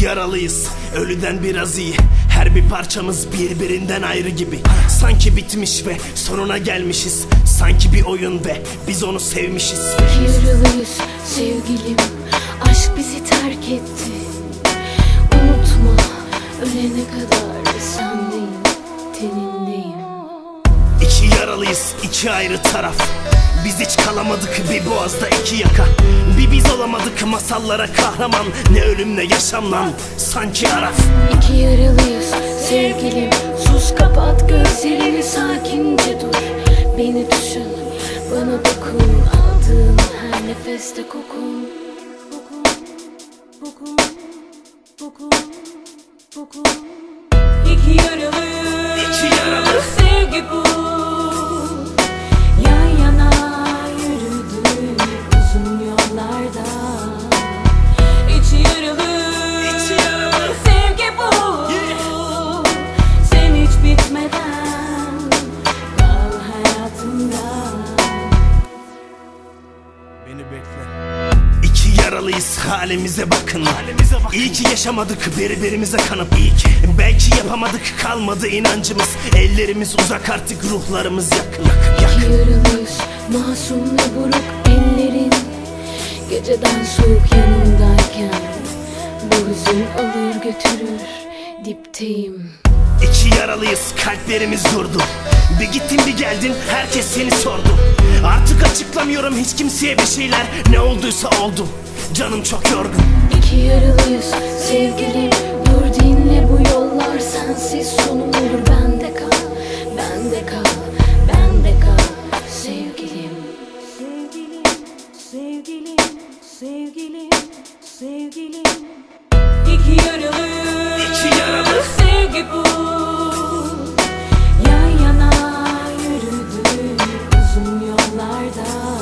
İki yaralıyız, ölüden biraz iyi. Her bir parçamız birbirinden ayrı gibi. Sanki bitmiş ve sonuna gelmişiz. Sanki bir oyun ve biz onu sevmişiz. İki yaralıyız sevgilim, aşk bizi terk etti. Unutma, ölene kadar sendeyim, tenindeyim. İki yaralıyız, iki ayrı taraf. Biz hiç kalamadık bir boğazda iki yaka. Bir biz olamadık masallara kahraman. Ne ölüm ne yaşam lan, sanki Araf. İki yaralıyız sevgilim, sus kapat gözlerini, sakince dur. Beni düşün, bana dokun, aldığın her nefeste kokun. İki yaralıyız, İki yaralı. sevgi bu. Yan yana yürüdük uzun yollarda. İki yaralı, İki yaralı. sevgi bu. Sen hiç bitmeden kal hayatımda. Beni bekle. İki yaralıyız, halimize bakın. İyi ki yaşamadık birbirimize kanıp. İyi ki belki yapamadık, kalmadı inancımız. Ellerimiz uzak artık, ruhlarımız yakın. İki yaralıyız, masum ve buruk ellerin. Geceden soğuk yanımdayken bu hüzün alır götürür, dipteyim. İki yaralıyız, kalplerimiz durdu. Bir gittin bir geldin, herkes seni sordu. Artık açıklamıyorum hiç kimseye bir şeyler. Ne olduysa oldu, canım çok yorgun. İki yaralıyız sevgilim, dur dinle, bu yollar sensiz sonum olur. Bende kal, bende kal, bende kal sevgilim. Sevgilim, sevgilim, sevgilim. İki yaralıyız, İki yaralı. sevgi bu. Yan yana yürüdük uzun yollarda.